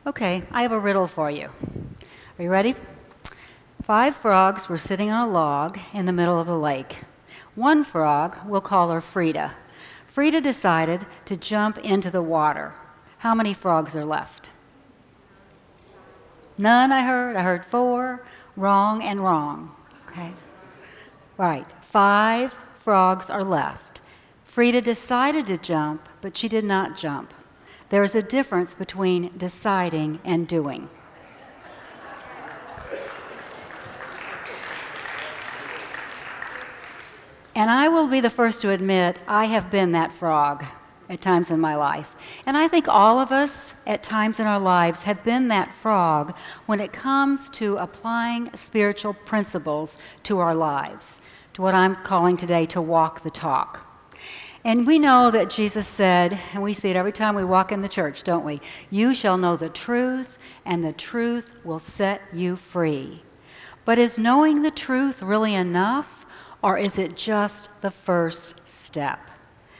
Okay, I have a riddle for you. Are you ready? 5 frogs were sitting on a log in the middle of the lake. One frog, we'll call her Frida. Frida decided to jump into the water. How many frogs are left? None, I heard. I heard 4. Wrong and wrong. Okay. Right. 5 frogs are left. Frida decided to jump, but she did not jump. There is a difference between deciding and doing. And I will be the first to admit I have been that frog at times in my life. And I think all of us at times in our lives have been that frog when it comes to applying spiritual principles to our lives, to what I'm calling today to walk the talk. And we know that Jesus said, and we see it every time we walk in the church, don't we? You shall know the truth, and the truth will set you free. But is knowing the truth really enough, or is it just the first step?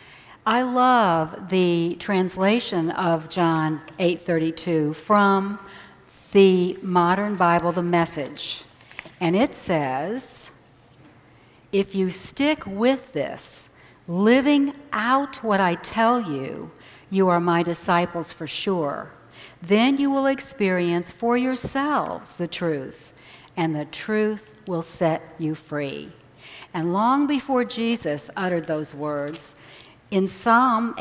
I love the translation of John 8:32 from the Modern Bible, the Message. And it says, if you stick with this, living out what I tell you, you are my disciples for sure. Then you will experience for yourselves the truth, and the truth will set you free. And long before Jesus uttered those words, in Psalm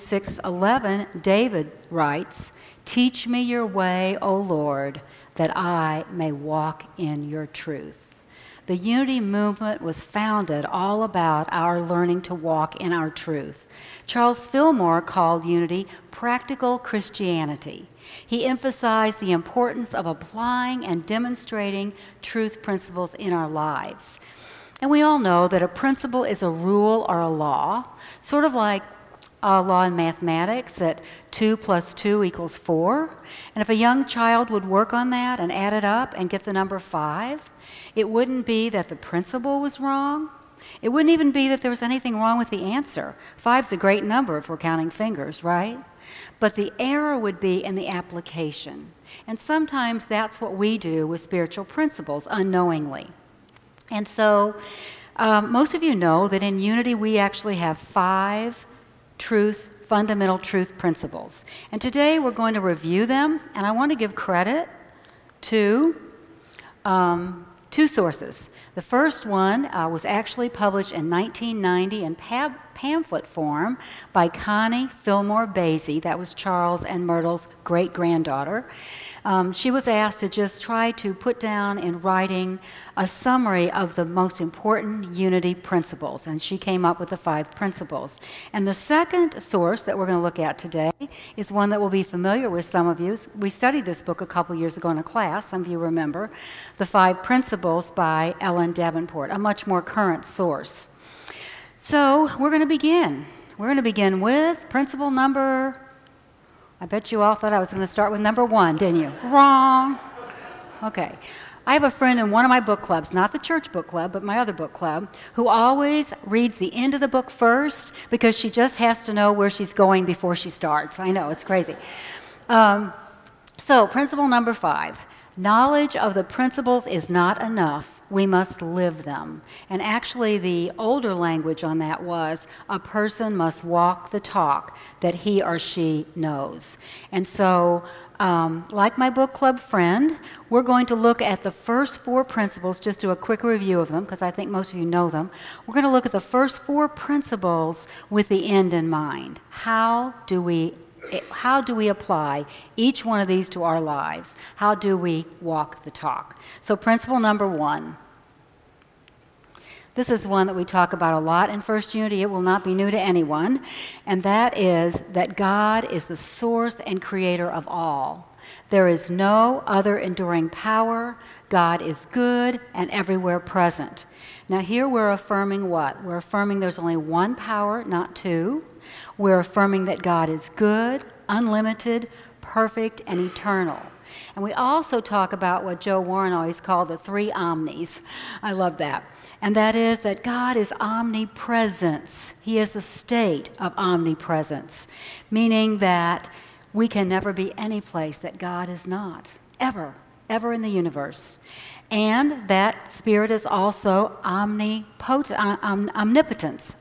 86:11, David writes, teach me your way, O Lord, that I may walk in your truth. The Unity movement was founded all about our learning to walk in our truth. Charles Fillmore called Unity practical Christianity. He emphasized the importance of applying and demonstrating truth principles in our lives. And we all know that a principle is a rule or a law, sort of like a law in mathematics that 2 + 2 = 4. And if a young child would work on that and add it up and get the number 5, it wouldn't be that the principle was wrong. It wouldn't even be that there was anything wrong with the answer. 5's a great number if we're counting fingers, right? But the error would be in the application. And sometimes that's what we do with spiritual principles unknowingly. And so most of you know that in Unity we actually have 5 fundamental truth principles. And today we're going to review them, and I want to give credit to 2 sources. The first one was actually published in 1990 in pamphlet form by Connie Fillmore Basie. That was Charles and Myrtle's great-granddaughter. She was asked to just try to put down in writing a summary of the most important Unity principles, and she came up with the 5 principles. And the second source that we're going to look at today is one that will be familiar with some of you. We studied this book a couple years ago in a class, some of you remember, The 5 Principles by Ellen Davenport, a much more current source. So we're going to begin. We're going to begin with principle number, I bet you all thought I was going to start with number 1, didn't you? Wrong. Okay. I have a friend in one of my book clubs, not the church book club, but my other book club, who always reads the end of the book first because she just has to know where she's going before she starts. I know, it's crazy. So principle number 5, knowledge of the principles is not enough. We must live them. And actually the older language on that was a person must walk the talk that he or she knows. And so like my book club friend, we're going to look at the first 4 principles, just do a quick review of them because I think most of you know them. We're going to look at the first 4 principles with the end in mind. How do we apply each one of these to our lives? How do we walk the talk? So principle number 1. This is one that we talk about a lot in First Unity. It will not be new to anyone. And that is that God is the source and creator of all. There is no other enduring power. God is good and everywhere present. Now here we're affirming what? We're affirming there's only one power, not 2. We're affirming that God is good, unlimited, perfect, and eternal. And we also talk about what Joe Warren always called the 3 omnis. I love that. And that is that God is omnipresence. He is the state of omnipresence, meaning that We can never be any place that God is not, ever, ever in the universe. And that Spirit is also omnipotence,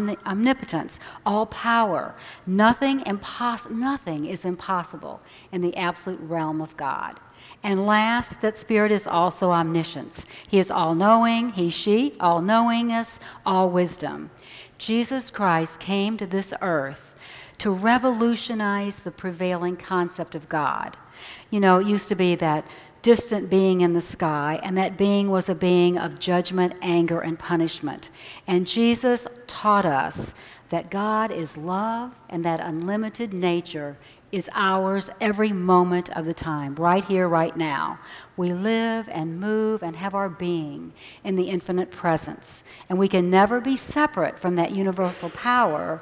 all power. Nothing is impossible in the absolute realm of God. And last, that Spirit is also omniscience. He is all-knowing, she, all-knowingness, all wisdom. Jesus Christ came to this earth to revolutionize the prevailing concept of God. You know, it used to be that distant being in the sky, and that being was a being of judgment, anger, and punishment. And Jesus taught us that God is love and that unlimited nature is ours every moment of the time, right here, right now. We live and move and have our being in the infinite presence. And we can never be separate from that universal power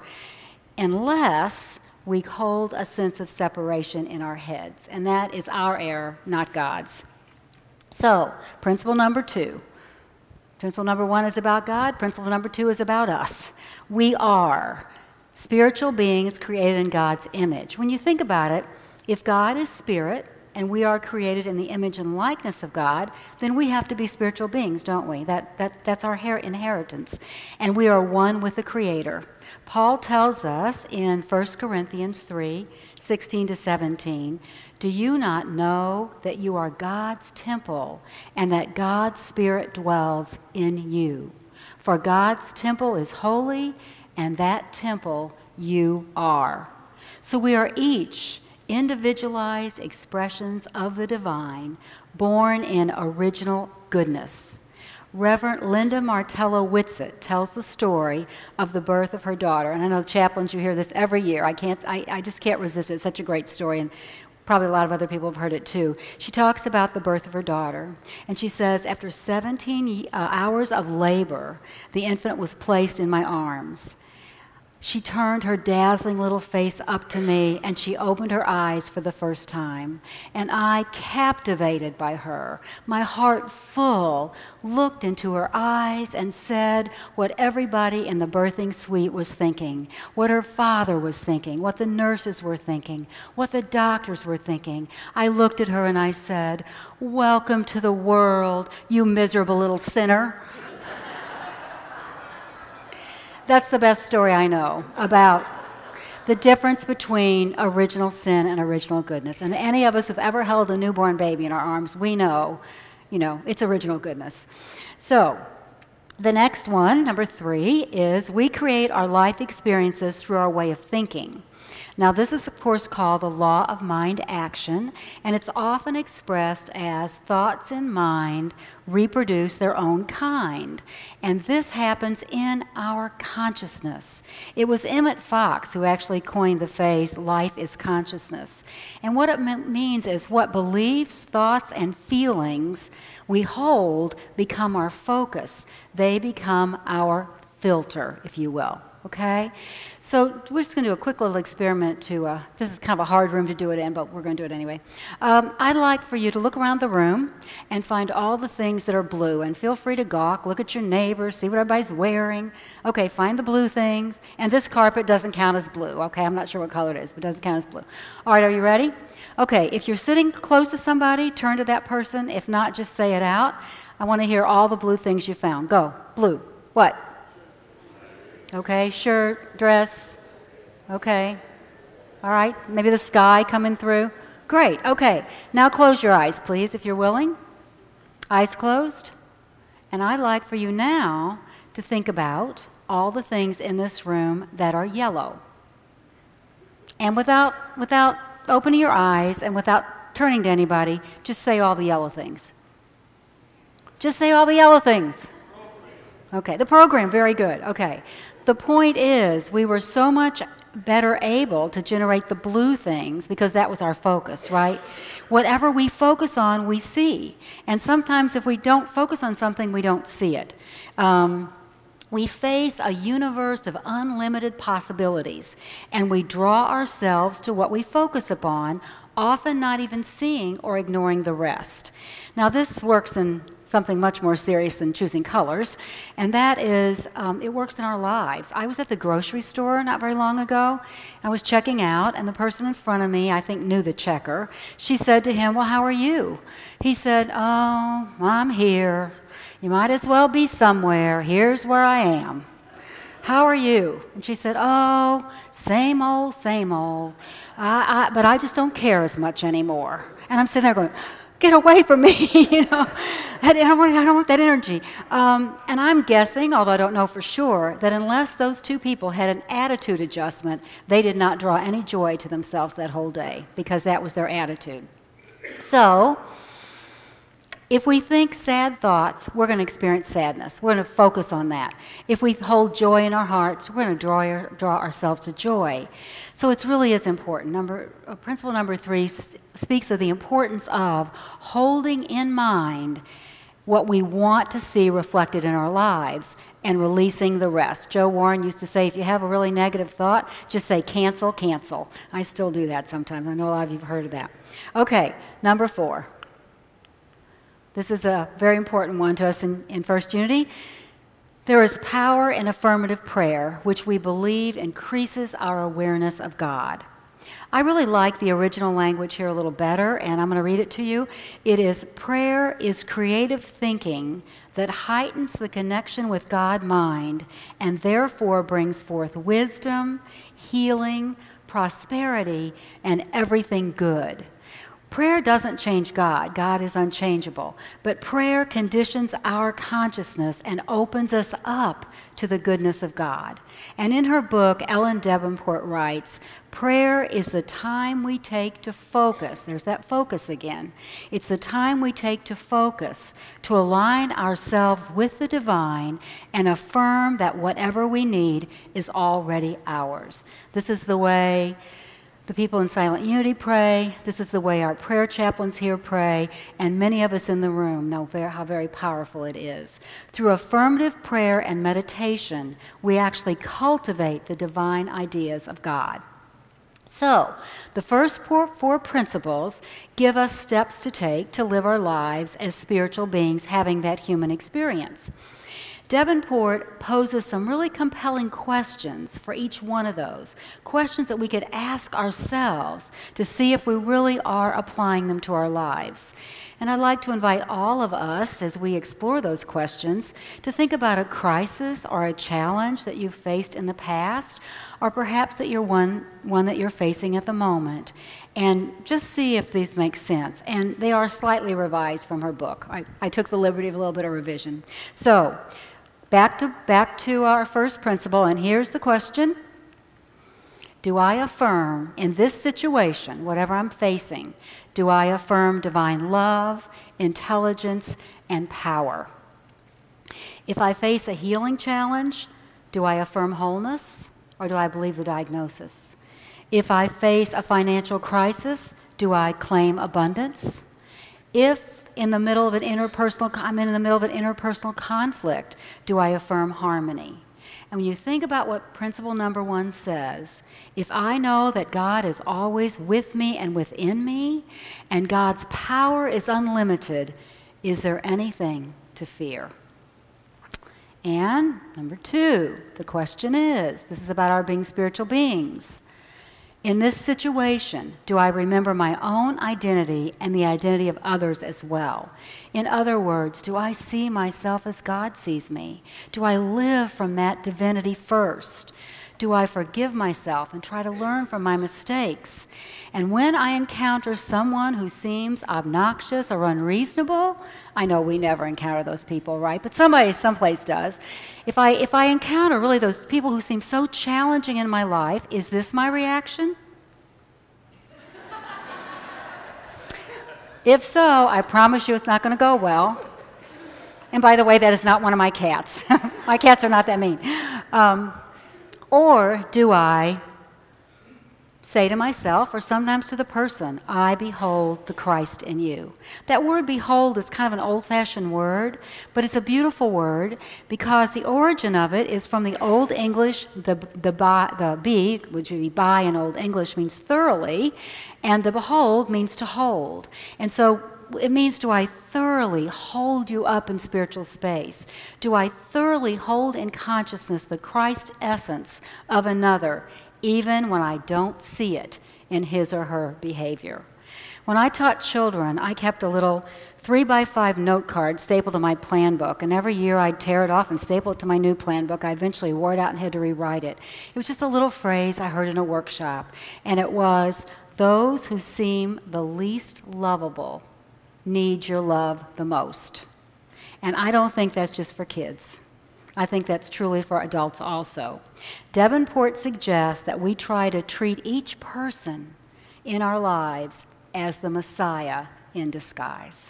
unless we hold a sense of separation in our heads. And that is our error, not God's. So, principle number 2. Principle number 1 is about God. Principle number 2 is about us. We are spiritual beings created in God's image. When you think about it, if God is spirit and we are created in the image and likeness of God, then we have to be spiritual beings, don't we? That's our inheritance. And we are one with the Creator. Paul tells us in 1 Corinthians 3:16-17, "Do you not know that you are God's temple and that God's Spirit dwells in you? For God's temple is holy, and that temple you are." So we are each individualized expressions of the divine, born in original goodness. Reverend Linda Martello Whitsett tells the story of the birth of her daughter. And I know chaplains, you hear this every year. I just can't resist it. It's such a great story, and probably a lot of other people have heard it too. She talks about the birth of her daughter, and she says, "After 17 hours of labor, the infant was placed in my arms. She turned her dazzling little face up to me, and she opened her eyes for the first time. And I, captivated by her, my heart full, looked into her eyes and said what everybody in the birthing suite was thinking, what her father was thinking, what the nurses were thinking, what the doctors were thinking. I looked at her and I said, 'Welcome to the world, you miserable little sinner.'" That's the best story I know about the difference between original sin and original goodness. And any of us who've ever held a newborn baby in our arms, we know, it's original goodness. So, the next one, number 3, is we create our life experiences through our way of thinking. Now, this is, of course, called the law of mind action, and it's often expressed as thoughts in mind reproduce their own kind. And this happens in our consciousness. It was Emmett Fox who actually coined the phrase, "life is consciousness." And what it means is what beliefs, thoughts, and feelings we hold become our focus. They become our filter, if you will. Okay? So we're just going to do a quick little experiment this is kind of a hard room to do it in, but we're going to do it anyway. I'd like for you to look around the room and find all the things that are blue, and feel free to gawk, look at your neighbors, see what everybody's wearing. Okay, find the blue things, and this carpet doesn't count as blue, okay? I'm not sure what color it is, but it doesn't count as blue. All right, are you ready? Okay, if you're sitting close to somebody, turn to that person. If not, just say it out. I want to hear all the blue things you found. Go. Blue. What? Okay, shirt, dress, okay. All right, maybe the sky coming through. Great, okay. Now close your eyes, please, if you're willing. Eyes closed. And I'd like for you now to think about all the things in this room that are yellow. And without opening your eyes and without turning to anybody, just say all the yellow things. Just say all the yellow things. Okay, the program, very good. Okay. The point is, we were so much better able to generate the blue things because that was our focus, right? Whatever we focus on, we see. And sometimes if we don't focus on something, we don't see it. We face a universe of unlimited possibilities, and we draw ourselves to what we focus upon often not even seeing or ignoring the rest. Now, this works in something much more serious than choosing colors, and that is it works in our lives. I was at the grocery store not very long ago. I was checking out, and the person in front of me, I think, knew the checker. She said to him, "Well, how are you?" He said, "Oh, I'm here. You might as well be somewhere. Here's where I am. How are you?" And she said, "Oh, same old, same old. But I just don't care as much anymore." And I'm sitting there going, "Get away from me," I don't want that energy. And I'm guessing, although I don't know for sure, that unless those two people had an attitude adjustment, they did not draw any joy to themselves that whole day, because that was their attitude. So, if we think sad thoughts, we're going to experience sadness. We're going to focus on that. If we hold joy in our hearts, we're going to draw ourselves to joy. So it really is important. Principle number 3 speaks of the importance of holding in mind what we want to see reflected in our lives and releasing the rest. Joe Warren used to say, if you have a really negative thought, just say, cancel, cancel. I still do that sometimes. I know a lot of you have heard of that. Okay, number 4. This is a very important one to us in First Unity. There is power in affirmative prayer, which we believe increases our awareness of God. I really like the original language here a little better, and I'm going to read it to you. It is, prayer is creative thinking that heightens the connection with God-mind and therefore brings forth wisdom, healing, prosperity, and everything good. Prayer doesn't change God. God is unchangeable. But prayer conditions our consciousness and opens us up to the goodness of God. And in her book, Ellen Davenport writes, prayer is the time we take to focus. There's that focus again. It's the time we take to focus, to align ourselves with the divine and affirm that whatever we need is already ours. This is the way the people in Silent Unity pray. This is the way our prayer chaplains here pray, and many of us in the room know how very powerful it is. Through affirmative prayer and meditation, we actually cultivate the divine ideas of God. So, the first four principles give us steps to take to live our lives as spiritual beings having that human experience. Davenport poses some really compelling questions for each one of those, questions that we could ask ourselves to see if we really are applying them to our lives. And I'd like to invite all of us, as we explore those questions, to think about a crisis or a challenge that you've faced in the past, or perhaps that you're one that you're facing at the moment, and just see if these make sense. And they are slightly revised from her book. I took the liberty of a little bit of revision. So, back to our first principle, and here's the question. Do I affirm in this situation, whatever I'm facing, do I affirm divine love, intelligence, and power? If I face a healing challenge, do I affirm wholeness, or do I believe the diagnosis? If I face a financial crisis, do I claim abundance? If I'm in the middle of an interpersonal conflict, do I affirm harmony? And when you think about what principle number 1 says, if I know that God is always with me and within me, and God's power is unlimited, is there anything to fear? And number 2, the question is, this is about our being spiritual beings. In this situation, do I remember my own identity and the identity of others as well? In other words, do I see myself as God sees me? Do I live from that divinity first? Do I forgive myself and try to learn from my mistakes? And when I encounter someone who seems obnoxious or unreasonable, I know we never encounter those people, right? But somebody someplace does. If I encounter really those people who seem so challenging in my life, is this my reaction? If so, I promise you it's not going to go well. And by the way, that is not one of my cats. My cats are not that mean. Or do I say to myself, or sometimes to the person, I behold the Christ in you. That word behold is kind of an old-fashioned word, but it's a beautiful word because the origin of it is from the Old English, the be, which would be by in Old English, means thoroughly, and the behold means to hold. And so it means, do I thoroughly hold you up in spiritual space? Do I thoroughly hold in consciousness the Christ essence of another, even when I don't see it in his or her behavior? When I taught children, I kept a little 3x5 note card stapled to my plan book, and every year I'd tear it off and staple it to my new plan book. I eventually wore it out and had to rewrite it. It was just a little phrase I heard in a workshop, and it was, those who seem the least lovable need your love the most. And I don't think that's just for kids. I think that's truly for adults also. Davenport suggests that we try to treat each person in our lives as the Messiah in disguise.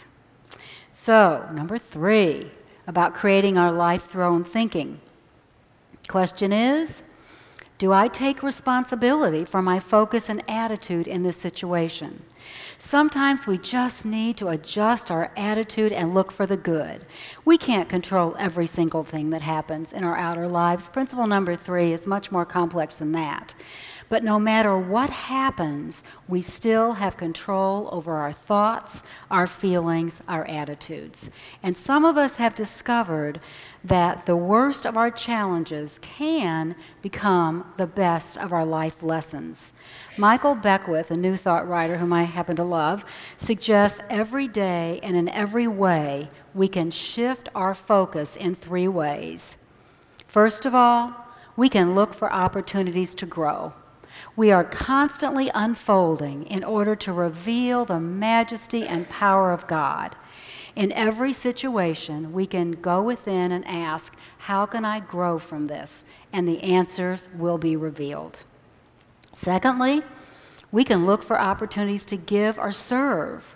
So, number 3, about creating our life through our own thinking. Question is, do I take responsibility for my focus and attitude in this situation? Sometimes we just need to adjust our attitude and look for the good. We can't control every single thing that happens in our outer lives. Principle number 3 is much more complex than that. But no matter what happens, we still have control over our thoughts, our feelings, our attitudes. And some of us have discovered that the worst of our challenges can become the best of our life lessons. Michael Beckwith, a New Thought writer whom I happen to love, suggests every day and in every way we can shift our focus in 3 ways. First of all, we can look for opportunities to grow. We are constantly unfolding in order to reveal the majesty and power of God. In every situation, we can go within and ask, how can I grow from this? And the answers will be revealed. Secondly, we can look for opportunities to give or serve.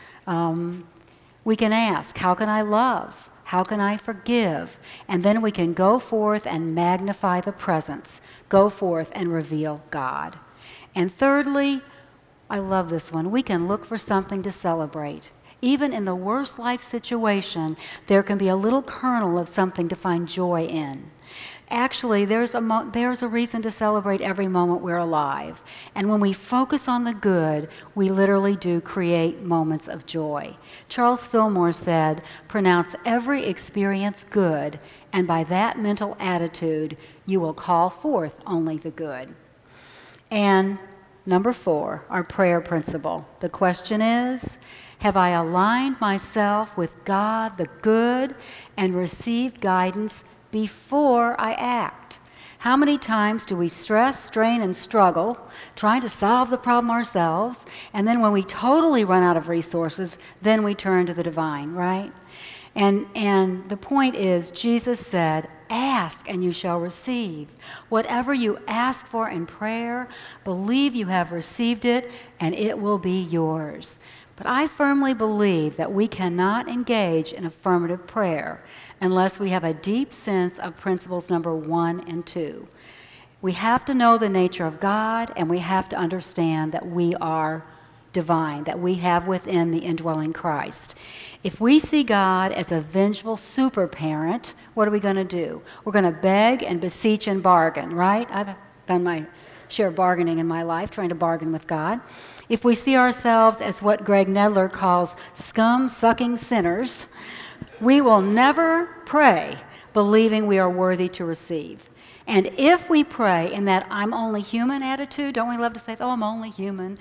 We can ask, how can I love? How can I forgive? And then we can go forth and magnify the presence, go forth and reveal God. And thirdly, I love this one, we can look for something to celebrate. Even in the worst life situation, there can be a little kernel of something to find joy in. Actually, there's a reason to celebrate every moment we're alive. And when we focus on the good, we literally do create moments of joy. Charles Fillmore said, pronounce every experience good, and by that mental attitude, you will call forth only the good. And number 4, our prayer principle. The question is, have I aligned myself with God, the good, and received guidance before I act? How many times do we stress, strain, and struggle trying to solve the problem ourselves, and then when we totally run out of resources, then we turn to the divine, right? And the point is, Jesus said, ask and you shall receive. Whatever you ask for in prayer, believe you have received it, and it will be yours. But I firmly believe that we cannot engage in affirmative prayer unless we have a deep sense of principles number 1 and 2. We have to know the nature of God, and we have to understand that we are divine, that we have within the indwelling Christ. If we see God as a vengeful super parent, what are we going to do? We're going to beg and beseech and bargain, right? I've done my share of bargaining in my life, trying to bargain with God. If we see ourselves as what Greg Nedler calls scum-sucking sinners, we will never pray believing we are worthy to receive. And if we pray in that I'm only human attitude, don't we love to say, oh, I'm only human?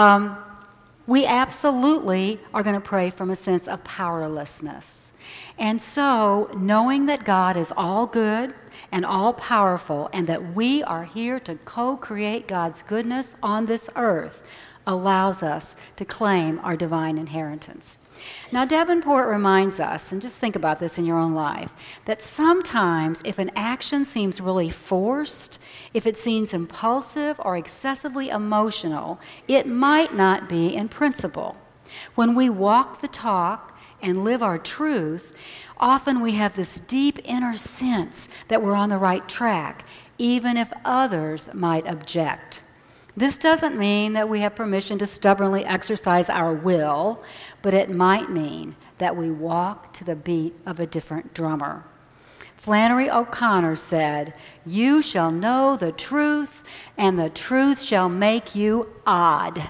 We absolutely are going to pray from a sense of powerlessness. And so, knowing that God is all good and all powerful, and that we are here to co-create God's goodness on this earth, allows us to claim our divine inheritance. Now, Davenport reminds us, and just think about this in your own life, that sometimes if an action seems really forced, if it seems impulsive or excessively emotional, it might not be in principle. When we walk the talk and live our truth, often we have this deep inner sense that we're on the right track, even if others might object. This doesn't mean that we have permission to stubbornly exercise our will, but it might mean that we walk to the beat of a different drummer. Flannery O'Connor said, "You shall know the truth, and the truth shall make you odd."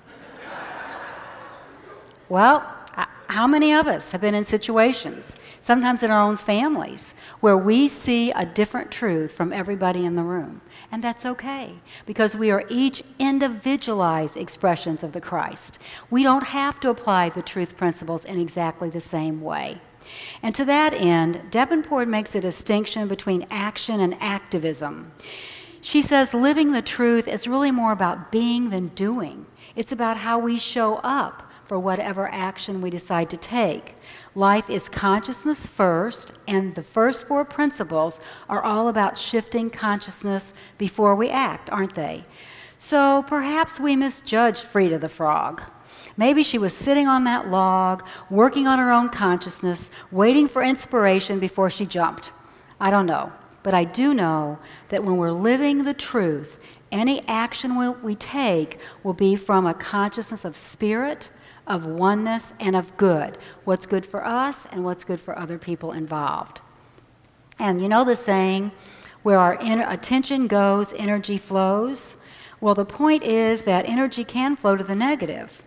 Well, how many of us have been in situations, sometimes in our own families, where we see a different truth from everybody in the room? And that's okay, because we are each individualized expressions of the Christ. We don't have to apply the truth principles in exactly the same way. And to that end, Davenport makes a distinction between action and activism. She says living the truth is really more about being than doing. It's about how we show up for whatever action we decide to take. Life is consciousness first, and the first four principles are all about shifting consciousness before we act, aren't they? So perhaps we misjudged Frida the frog. Maybe she was sitting on that log, working on her own consciousness, waiting for inspiration before she jumped. I don't know, but I do know that when we're living the truth, any action we take will be from a consciousness of spirit, of oneness, and of good. What's good for us and what's good for other people involved. And you know the saying, where our attention goes, energy flows? Well, the point is that energy can flow to the negative.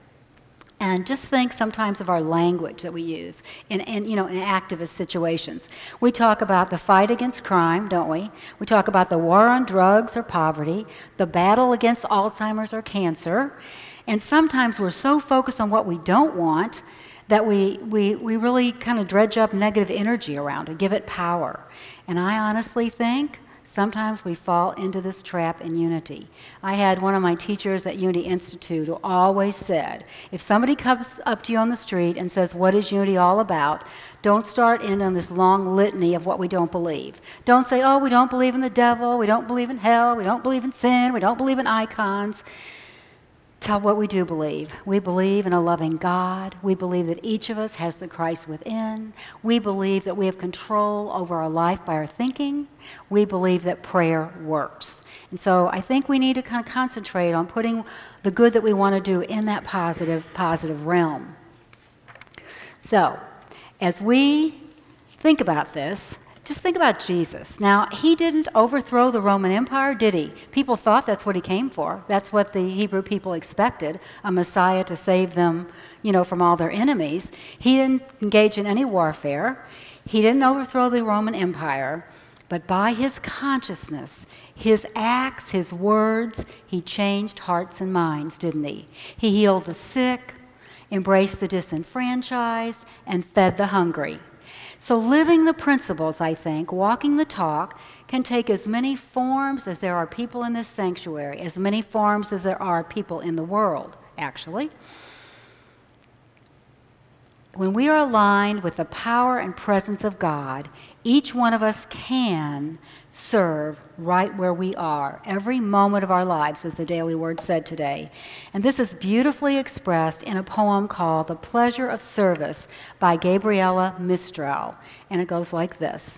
And just think sometimes of our language that we use in activist situations. We talk about the fight against crime, don't we? We talk about the war on drugs or poverty, the battle against Alzheimer's or cancer. And sometimes we're so focused on what we don't want that we really kind of dredge up negative energy around it, give it power. And I honestly think sometimes we fall into this trap in Unity. I had one of my teachers at Unity Institute who always said, if somebody comes up to you on the street and says, "What is Unity all about?" don't start in on this long litany of what we don't believe. Don't say, "Oh, we don't believe in the devil, we don't believe in hell, we don't believe in sin, we don't believe in icons." Tell what we do believe. We believe in a loving God. We believe that each of us has the Christ within. We believe that we have control over our life by our thinking. We believe that prayer works. And so I think we need to kind of concentrate on putting the good that we want to do in that positive realm. So, as we think about this, just think about Jesus. Now, he didn't overthrow the Roman Empire, did he? People thought that's what he came for. That's what the Hebrew people expected, a Messiah to save them, from all their enemies. He didn't engage in any warfare. He didn't overthrow the Roman Empire. But by his consciousness, his acts, his words, he changed hearts and minds, didn't he? He healed the sick, embraced the disenfranchised, and fed the hungry. So living the principles, I think, walking the talk, can take as many forms as there are people in this sanctuary, as many forms as there are people in the world, actually. When we are aligned with the power and presence of God, each one of us can serve right where we are, every moment of our lives, as the Daily Word said today. And this is beautifully expressed in a poem called The Pleasure of Service by Gabriela Mistral. And it goes like this.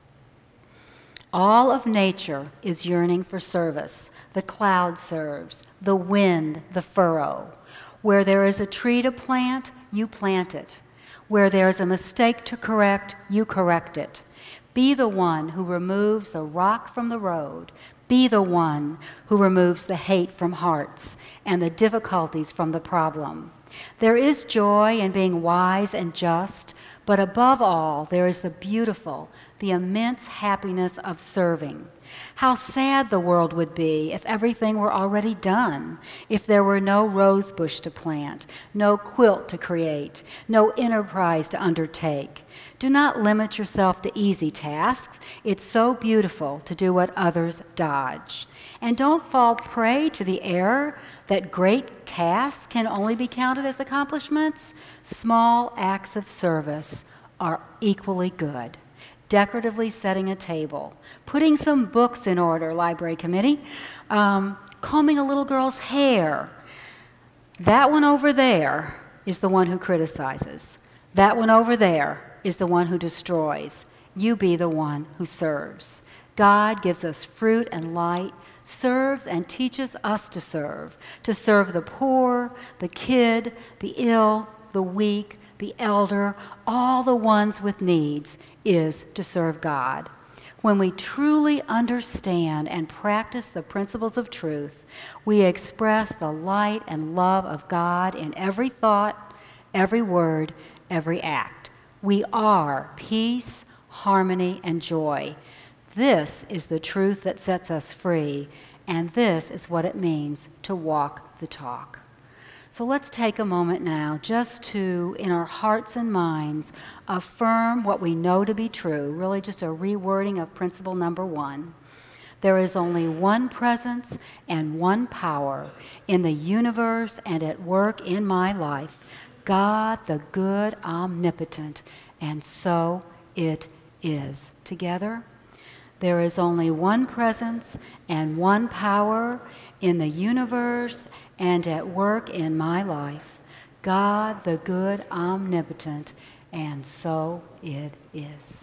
All of nature is yearning for service. The cloud serves, the wind, the furrow. Where there is a tree to plant, you plant it. Where there is a mistake to correct, you correct it. Be the one who removes the rock from the road. Be the one who removes the hate from hearts and the difficulties from the problem. There is joy in being wise and just, but above all, there is the beautiful, the immense happiness of serving. How sad the world would be if everything were already done, if there were no rose bush to plant, no quilt to create, no enterprise to undertake. Do not limit yourself to easy tasks. It's so beautiful to do what others dodge. And don't fall prey to the error that great tasks can only be counted as accomplishments. Small acts of service are equally good. Decoratively setting a table, putting some books in order, library committee, combing a little girl's hair. That one over there is the one who criticizes. That one over there is the one who destroys. You be the one who serves. God gives us fruit and light serves and teaches us to serve the poor, the kid, the ill, the weak, the elder, all the ones with needs, is to serve God. When we truly understand and practice the principles of truth, we express the light and love of God in every thought, every word, every act. We are peace, harmony, and joy. This is the truth that sets us free, and this is what it means to walk the talk. So let's take a moment now just to, in our hearts and minds, affirm what we know to be true, really just a rewording of principle number 1. There is only one presence and one power in the universe and at work in my life, God the good, omnipotent, and so it is. Together, there is only one presence and one power in the universe and at work in my life, God the good, omnipotent, and so it is.